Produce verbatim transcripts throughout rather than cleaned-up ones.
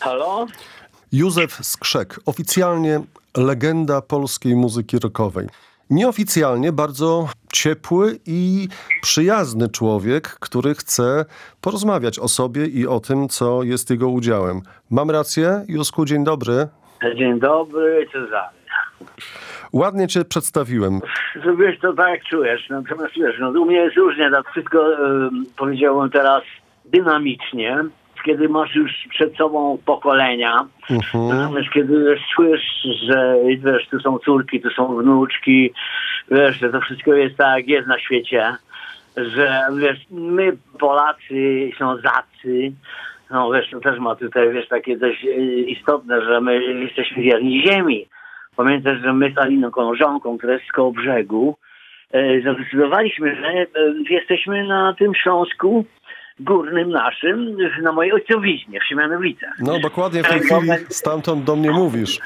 Halo? Józef Skrzek, oficjalnie legenda polskiej muzyki rockowej. Nieoficjalnie bardzo ciepły i przyjazny człowiek, który chce porozmawiać o sobie i o tym, co jest jego udziałem. Mam rację? Józku, dzień dobry. Dzień dobry, Cezary. Ładnie cię przedstawiłem. Zrobiłeś to tak, jak czujesz. Natomiast wiesz, no, u mnie jest różnie. Tak wszystko y, powiedziałbym teraz dynamicznie. Kiedy masz już przed sobą pokolenia, uh-huh. Natomiast kiedy wiesz, czujesz, że wiesz, tu są córki, tu są wnuczki, wiesz, że to wszystko jest tak, jak jest na świecie, że wiesz, my Polacy, Ślązacy, no wiesz, to też ma tutaj, wiesz, takie dość istotne, że my jesteśmy wierni ziemi. Pamiętasz, że my z Aliną Koleżanką, która jest z koło brzegu, zadecydowaliśmy, że jesteśmy na tym Śląsku górnym naszym, na mojej ojcowiźnie w Siemianowicach. No dokładnie w tej chwili stamtąd do mnie mówisz.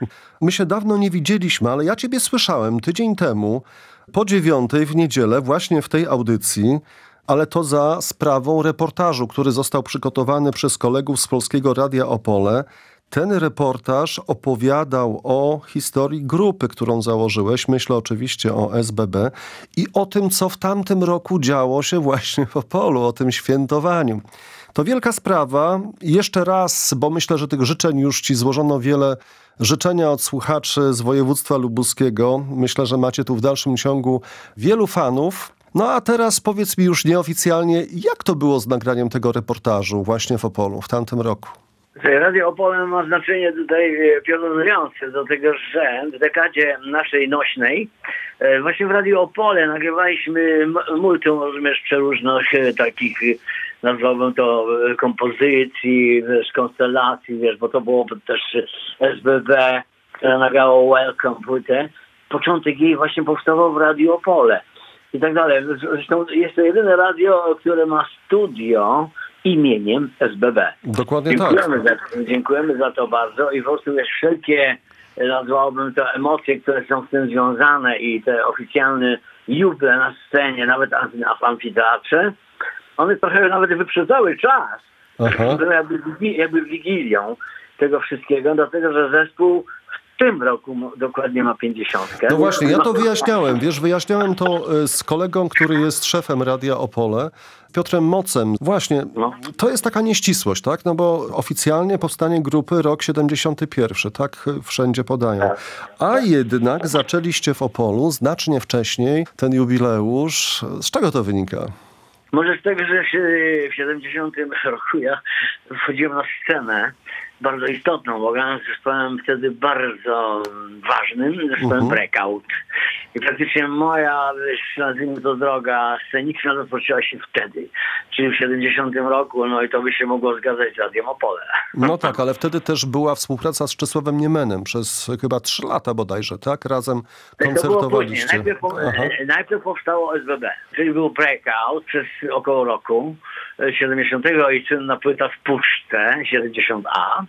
My się dawno nie widzieliśmy, ale ja ciebie słyszałem tydzień temu po dziewiątej w niedzielę właśnie w tej audycji, ale to za sprawą reportażu, który został przygotowany przez kolegów z Polskiego Radia Opole. Ten reportaż opowiadał o historii grupy, którą założyłeś. Myślę oczywiście o S B B i o tym, co w tamtym roku działo się właśnie w Opolu, o tym świętowaniu. To wielka sprawa. Jeszcze raz, bo myślę, że tych życzeń już ci złożono wiele. Życzenia od słuchaczy z województwa lubuskiego. Myślę, że macie tu w dalszym ciągu wielu fanów. No a teraz powiedz mi już nieoficjalnie, jak to było z nagraniem tego reportażu właśnie w Opolu w tamtym roku? Radio Opole ma znaczenie tutaj piorunujące do tego, że w dekadzie naszej nośnej właśnie w Radio Opole nagrywaliśmy multum, rozumiesz, przeróżnych takich, nazwałbym to, kompozycji, wiesz, konstelacji, wiesz, bo to było też S B B, które nagrało Welcome płytę. Początek jej właśnie powstawał w Radio Opole i tak dalej. Zresztą jest to jedyne radio, które ma studio imieniem S B B. Dokładnie dziękujemy tak. Za, dziękujemy za to bardzo i po prostu wiesz, wszelkie, nazwałbym to, emocje, które są z tym związane i te oficjalne juble na scenie, nawet w amfiteatrze, one trochę nawet wyprzedzały czas. Były jakby, jakby wigilią tego wszystkiego, dlatego że zespół w tym roku dokładnie ma pięćdziesiątkę. No właśnie, ja to wyjaśniałem. Wiesz, wyjaśniałem to z kolegą, który jest szefem Radia Opole, Piotrem Mocem. Właśnie, no. To jest taka nieścisłość, tak? No bo oficjalnie powstanie grupy rok siedemdziesiąty pierwszy, tak wszędzie podają. Tak. A jednak zaczęliście w Opolu znacznie wcześniej ten jubileusz. Z czego to wynika? Może z tego, że w siedemdziesiątym roku ja wchodziłem na scenę bardzo istotną, bo grałem z zespołem wtedy bardzo ważnym, zespołem uh-huh. Breakout. I praktycznie moja, nazwijmy to, droga sceniczna rozpoczęła się wtedy, czyli w siedemdziesiątym roku, no i to by się mogło zgadzać z Radiem Opole. No tak, ale wtedy też była współpraca z Czesławem Niemenem przez chyba trzy lata bodajże, tak? Razem koncertowaliście. Najpierw, najpierw powstało S B B, czyli był Breakout przez około roku siedemdziesiątego i słynna płyta w puszce siedemdziesiąt A.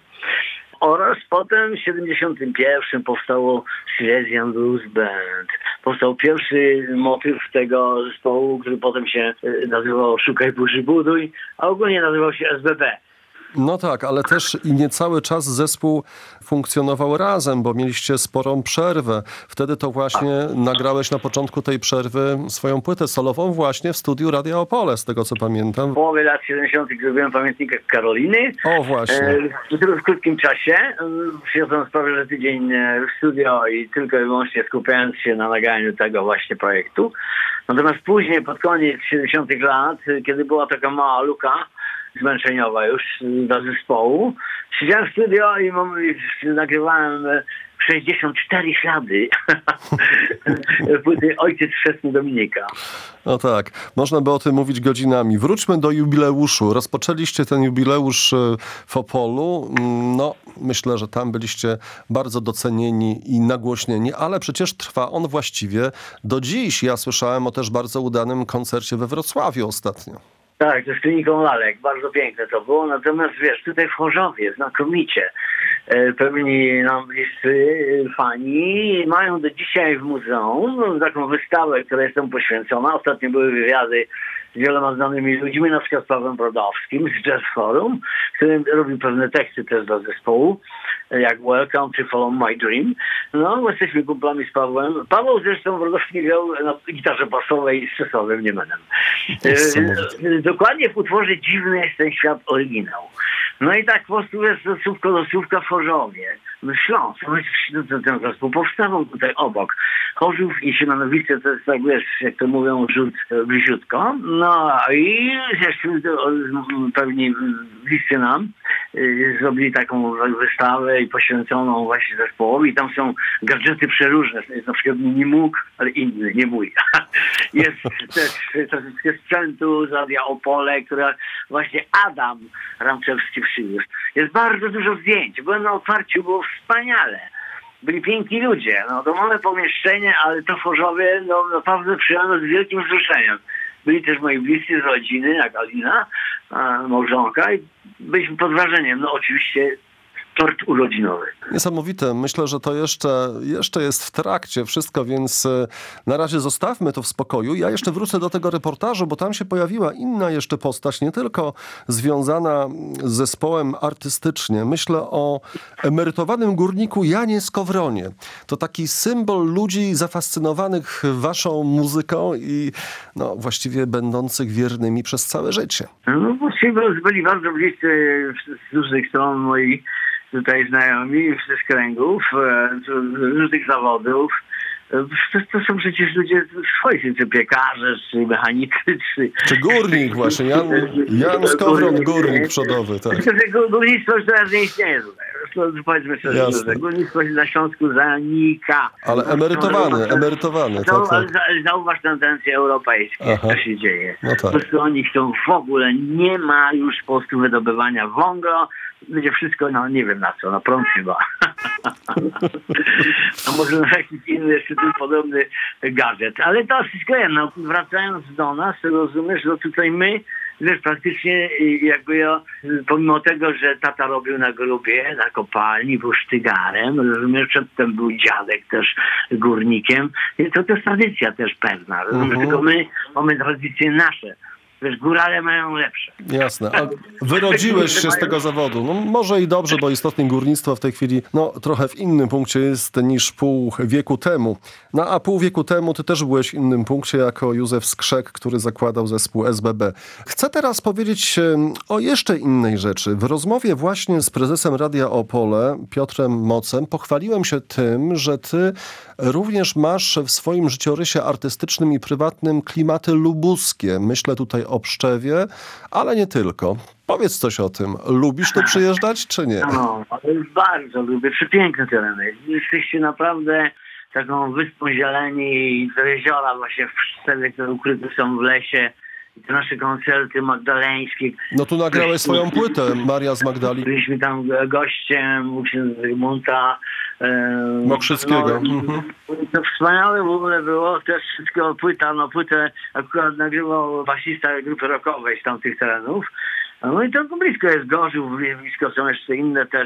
Oraz potem w siedemdziesiątym pierwszym powstało Silesian Blues Band. Powstał pierwszy motyw tego zespołu, który potem się nazywał Szukaj Burzy Buduj, a ogólnie nazywał się S B B. No tak, ale też i nie cały czas zespół funkcjonował razem, bo mieliście sporą przerwę. Wtedy to właśnie nagrałeś na początku tej przerwy swoją płytę solową właśnie w studiu Radia Opole, z tego co pamiętam. W połowie lat siedemdziesiątych zrobiłem Pamiętnik Karoliny. O właśnie. W krótkim czasie. Przyniosłem sprawę, że tydzień w studio i tylko i wyłącznie skupiając się na nagraniu tego właśnie projektu. Natomiast później, pod koniec siedemdziesiątych lat, kiedy była taka mała luka zmęczeniowa już do zespołu, siedziałem w studio i nagrywałem sześćdziesiąt cztery ślady płyty Ojciec Chrzestny Dominika. No tak, można by o tym mówić godzinami. Wróćmy do jubileuszu. Rozpoczęliście ten jubileusz w Opolu. No, myślę, że tam byliście bardzo docenieni i nagłośnieni, ale przecież trwa on właściwie do dziś. Ja słyszałem o też bardzo udanym koncercie we Wrocławiu ostatnio. Tak, to z Kliniką Lalek. Bardzo piękne to było. Natomiast wiesz, tutaj w Chorzowie znakomicie pewni nam bliscy fani mają do dzisiaj w muzeum taką wystawę, która jest temu poświęcona. Ostatnio były wywiady z wieloma znanymi ludźmi, na przykład z Pawłem Brodowskim z Jazz Forum, który robił pewne teksty też dla zespołu, jak Welcome czy Follow My Dream. No, jesteśmy kumplami z Pawłem. Paweł zresztą Brodowski grał na gitarze basowej z Czesławem Niemanem. E, dokładnie w utworze Dziwny jest ten świat oryginał. No i tak po prostu jest słówko do słówka w Chorzowie. Śląsk, no, ten zespół powstawał tutaj obok. Chorzów i Siemianowice to jest tak, wiesz, jak to mówią, rzut bliziutko. No i jeszcze pewnie bliscy nam y, zrobili taką wystawę i poświęconą właśnie zespołowi. Tam są gadżety przeróżne. Jest na przykład nie mógł, ale inny, nie mój. Jest też troszeczkę sprzętu z Radia Opole, która właśnie Adam Ramczewski przywiózł. Jest bardzo dużo zdjęć. Byłem na otwarciu, było wspaniale. Byli piękni ludzie. No to małe pomieszczenie, ale to w Chorzowie no, naprawdę przyjęło z wielkim wzruszeniem. Byli też moi bliscy z rodziny, jak Alina, małżonka i byliśmy pod wrażeniem. No oczywiście tort urodzinowy. Niesamowite. Myślę, że to jeszcze, jeszcze jest w trakcie wszystko, więc na razie zostawmy to w spokoju. Ja jeszcze wrócę do tego reportażu, bo tam się pojawiła inna jeszcze postać, nie tylko związana z zespołem artystycznie. Myślę o emerytowanym górniku Janie Skowronie. To taki symbol ludzi zafascynowanych waszą muzyką i no, właściwie będących wiernymi przez całe życie. No właściwie byli bardzo bliscy z różnych stron moi tutaj znajomi z kręgów, z różnych zawodów. To, to są przecież ludzie swojscy, czy piekarze, czy mechanicy, czy... Czy górnik właśnie, Jan, Jan Skowron, górnik przodowy, tak. Górnictwo już teraz nie istnieje tutaj. Powiedzmy szczerze, że górnictwo na Śląsku zanika. Ale emerytowany, emerytowany. Zau, tak, tak. Zauważ tendencje europejskie, co się dzieje. No tak. Po prostu oni chcą w ogóle, nie ma już po prostu wydobywania wągla, będzie wszystko, no nie wiem na co, na prąd chyba. A może na jakiś inny, jeszcze tym podobny gadżet. Ale to wszystko jedno, wracając do nas, rozumiesz, że tutaj my, wiesz, praktycznie jakby ja, pomimo tego, że tata robił na grubie, na kopalni, był sztygarem, rozumiesz, przedtem był dziadek też górnikiem, to to jest tradycja też pewna, rozumiesz, uh-huh. Tylko my mamy tradycje nasze. Wiesz, górale mają lepsze. Jasne. A wyrodziłeś się z tego zawodu. No może i dobrze, bo istotnie górnictwo w tej chwili no trochę w innym punkcie jest niż pół wieku temu. No a pół wieku temu ty też byłeś w innym punkcie jako Józef Skrzek, który zakładał zespół S B B. Chcę teraz powiedzieć o jeszcze innej rzeczy. W rozmowie właśnie z prezesem Radia Opole, Piotrem Mocem, pochwaliłem się tym, że ty również masz w swoim życiorysie artystycznym i prywatnym klimaty lubuskie. Myślę tutaj o Pszczewie, ale nie tylko. Powiedz coś o tym. Lubisz tu przyjeżdżać, czy nie? No, bardzo lubię. Przepiękne tereny. Jesteście naprawdę taką wyspą zieleni i te jeziora właśnie w Pszczewie, które ukryte są w lesie. I te nasze koncerty magdaleńskie. No tu nagrałeś swoją płytę, Maria z Magdali. Byliśmy tam gościem u księdza Zygmunta Mokrzyckiego. No, mhm. To wspaniałe w ogóle było. Też wszystko płyta, no płytę akurat nagrywał basista grupy rockowej z tamtych terenów. No i to blisko jest Gorzów, blisko są jeszcze inne też,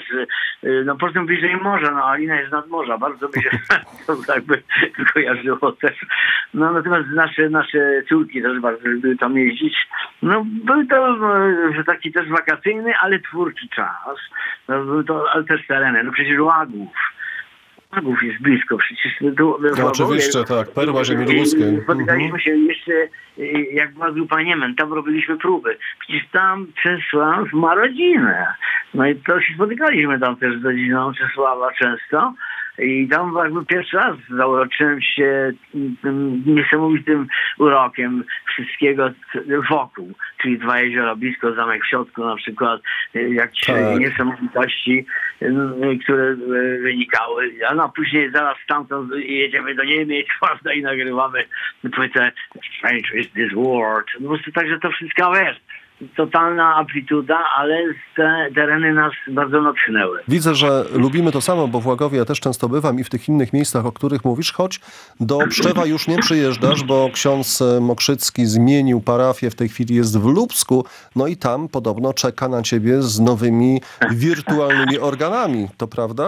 no po prostu bliżej morza, no Alina jest nad morza, bardzo by się to jakby kojarzyło też. No natomiast nasze, nasze córki też bardzo lubiły tam jeździć. No był to że taki też wakacyjny, ale twórczy czas. No, był to, ale też tereny, no przecież Łagów. Łagów jest blisko, przecież... To, no, oczywiście, tak, perła ziemi lubuskiej. Spotykaliśmy się jeszcze, jak była grupa Niemen, tam robiliśmy próby. Przecież tam Czesław ma rodzinę. No i to się spotykaliśmy tam też z rodziną Czesława często. I tam jakby pierwszy raz zauroczyłem się tym niesamowitym urokiem wszystkiego wokół. Czyli dwa jeziora blisko, zamek w środku na przykład, jakieś tak. niesamowitości, które wynikały. A no później zaraz stamtąd jedziemy do Niemiec, prawda, i nagrywamy płytę Strange is this world. Po prostu także to wszystko jest. Totalna amplituda, ale te tereny nas bardzo natchnęły. Widzę, że lubimy to samo, bo w Łagowie ja też często bywam i w tych innych miejscach, o których mówisz, choć do Pszczewa już nie przyjeżdżasz, bo ksiądz Mokrzycki zmienił parafię, w tej chwili jest w Lubsku, no i tam podobno czeka na ciebie z nowymi wirtualnymi organami, to prawda?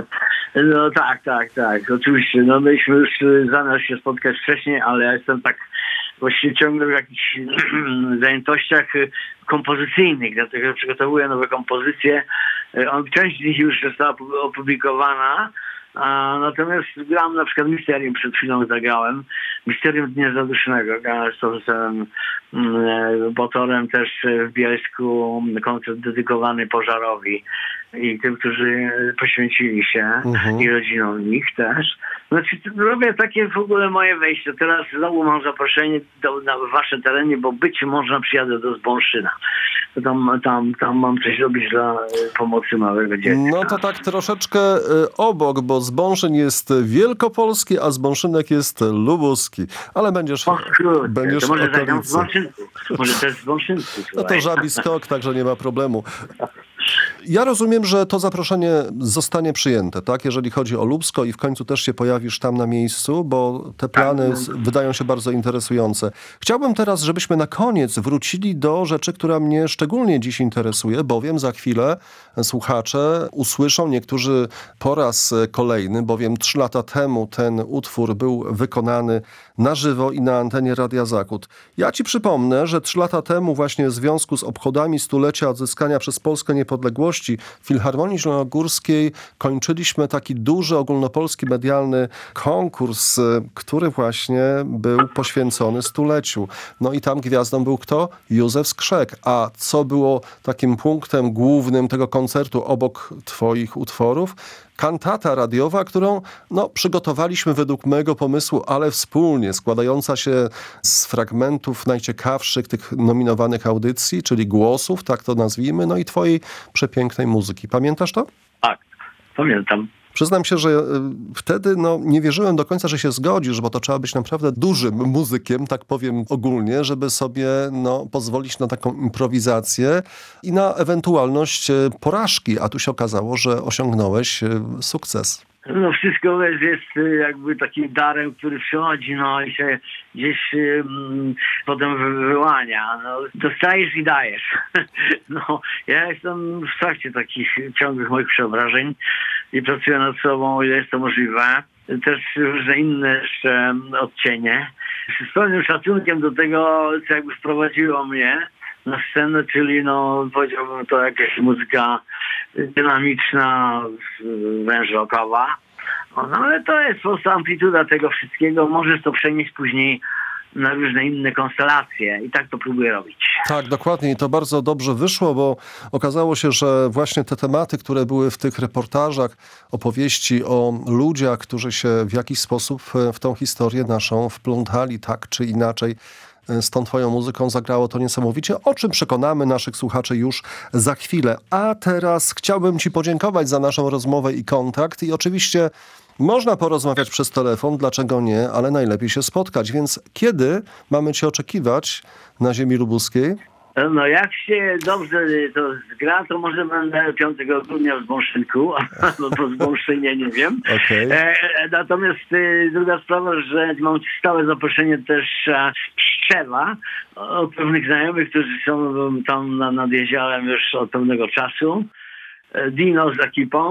No tak, tak, tak, oczywiście. No myśmy już zamiast się spotkać wcześniej, ale ja jestem tak właściwie ciągle w jakichś zajętościach kompozycyjnych, dlatego że przygotowuję nowe kompozycje. Część z nich już została opublikowana, a natomiast gram na przykład Misterium, przed chwilą zagrałem. Misterium Dnia Zadusznego. Grałem z profesorem Botorem też w Bielsku koncert dedykowany pożarowi i tym, którzy poświęcili się uh-huh. i rodzinom ich też. Znaczy, robię takie w ogóle moje wejście. Teraz znowu mam zaproszenie do, na wasze tereny, bo być może przyjadę do Zbąszyna. Tam, tam, tam mam coś robić dla pomocy małego dziecka. No to tak troszeczkę obok, bo Zbąszyn jest wielkopolski, a Zbąszynek jest lubuski. Ale będziesz, o, kurde, będziesz to może zagram w Zbąszynku. Może też w Zbąszynku. No to żabi skok, także nie ma problemu. Ja rozumiem, że to zaproszenie zostanie przyjęte, tak? Jeżeli chodzi o Lubsko i w końcu też się pojawisz tam na miejscu, bo te plany tak. wydają się bardzo interesujące. Chciałbym teraz, żebyśmy na koniec wrócili do rzeczy, która mnie szczególnie dziś interesuje, bowiem za chwilę słuchacze usłyszą, niektórzy po raz kolejny, bowiem trzy lata temu ten utwór był wykonany na żywo i na antenie Radia Zachód. Ja ci przypomnę, że trzy lata temu właśnie w związku z obchodami stulecia odzyskania przez Polskę niepodległości w Filharmonii Zielonogórskiej kończyliśmy taki duży ogólnopolski medialny konkurs, który właśnie był poświęcony stuleciu. No i tam gwiazdą był kto? Józef Skrzek. A co było takim punktem głównym tego koncertu obok twoich utworów? Kantata radiowa, którą no, przygotowaliśmy według mojego pomysłu, ale wspólnie, składająca się z fragmentów najciekawszych tych nominowanych audycji, czyli głosów, tak to nazwijmy, no i twojej przepięknej muzyki. Pamiętasz to? Tak, pamiętam. Przyznam się, że wtedy no, nie wierzyłem do końca, że się zgodzisz, bo to trzeba być naprawdę dużym muzykiem, tak powiem ogólnie, żeby sobie no, pozwolić na taką improwizację i na ewentualność porażki, a tu się okazało, że osiągnąłeś sukces. No wszystko jest, jest jakby takim darem, który przychodzi, no i się gdzieś um, potem wy- wyłania. No, dostajesz i dajesz. No, ja jestem w trakcie takich ciągłych moich przeobrażeń i pracuję nad sobą, o ile jest to możliwe. Też różne inne jeszcze odcienie. Z pełnym szacunkiem do tego, co jakby wprowadziło mnie na scenę, czyli no powiedziałbym to jakaś muzyka dynamiczna, wręcz rockowa. No ale to jest po prostu amplituda tego wszystkiego. Możesz to przenieść później na różne inne konstelacje i tak to próbuję robić. Tak, dokładnie i to bardzo dobrze wyszło, bo okazało się, że właśnie te tematy, które były w tych reportażach, opowieści o ludziach, którzy się w jakiś sposób w tą historię naszą wplątali tak czy inaczej, z tą twoją muzyką zagrało to niesamowicie, o czym przekonamy naszych słuchaczy już za chwilę. A teraz chciałbym ci podziękować za naszą rozmowę i kontakt i oczywiście można porozmawiać przez telefon, dlaczego nie, ale najlepiej się spotkać, więc kiedy mamy cię oczekiwać na ziemi lubuskiej? No jak się dobrze to zgra, to może będę piątego grudnia w Zbąszynku, no to w Zbąszynie nie wiem. Okay. E, natomiast e, druga sprawa, że mam stałe zaproszenie też e, Pszczewa od pewnych znajomych, którzy są tam na, nad jeziorem już od pewnego czasu. Dino z ekipą.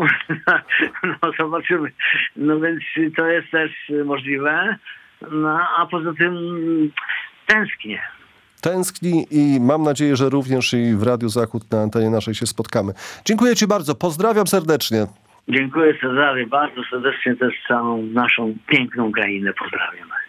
No zobaczymy. No więc to jest też możliwe. No a poza tym tęsknię. Tęskni i mam nadzieję, że również i w Radiu Zachód na antenie naszej się spotkamy. Dziękuję ci bardzo. Pozdrawiam serdecznie. Dziękuję Cezary. Bardzo serdecznie też całą naszą piękną krainę pozdrawiam.